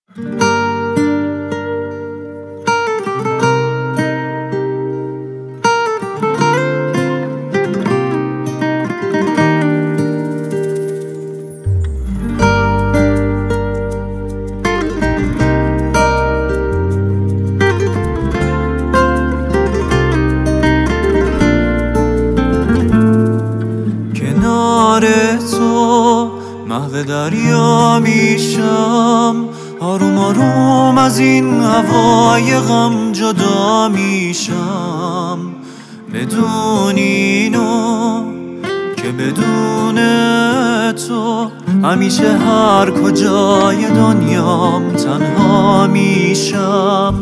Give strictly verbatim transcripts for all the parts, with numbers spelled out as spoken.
کنار تو محو دریا میشم، آروم آروم از این هوای غم جدا میشم. بدون اینو که بدون تو همیشه هر کجای دنیام تنها میشم.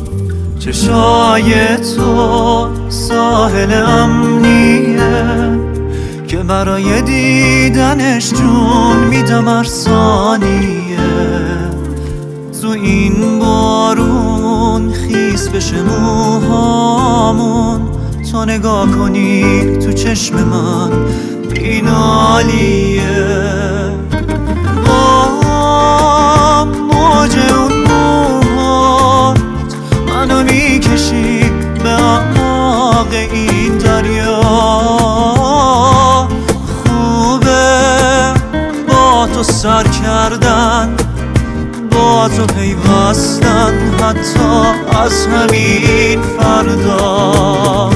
چشای تو ساحل امنیه که برای دیدنش جون میدم هر ثانیه. تو این بارون خیس بشه موهامون، تو نگاه کنی تو چشم من بینالیه. آه موج اون موهات منو میکشی به اعماق این دریا. تو سر کردن با تو پیوستن حتی از همین فردا.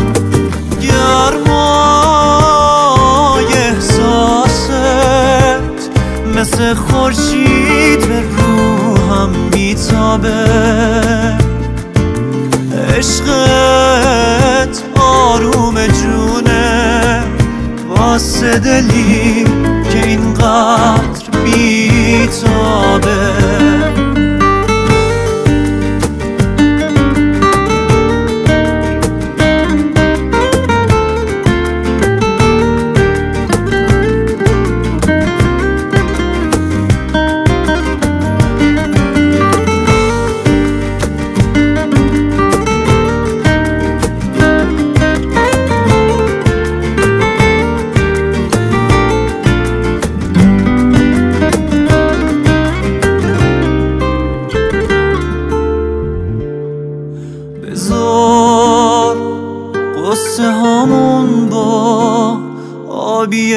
گرمای احساست مثل خورشید به روحم میتابه. عشقت آروم جونه واسه دلی که اینقدر بیتابه. بذار قصه هامون با آبی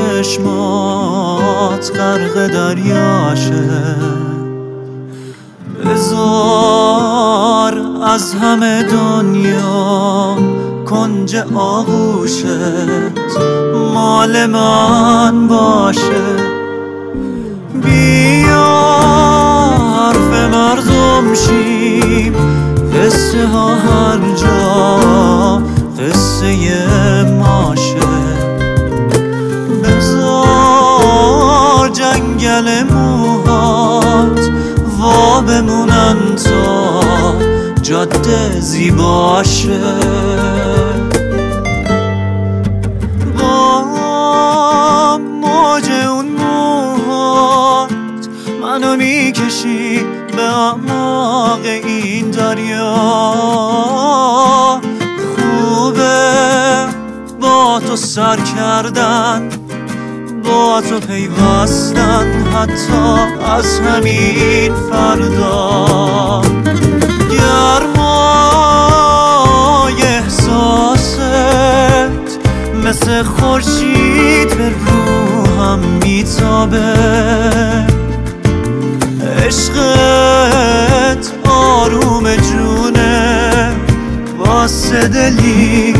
چشمات غرق دریاشه. بذار از همه دنیا کنج آغوشت مال من باشه. بیا حرف مردم شیم، قصه ها هر جا قصه ماشه. بذار جنگل موهات وا بمونن تا جاده زیباشه. با موج اون موهات منو میکشی به اعماق این دریا. خوبه با تو سر کردن با تو پیوستن حتی از همین فردا. گرمای احساست مثل خورشید به روحم میتابه. عشقت آروم جونه واسه دلی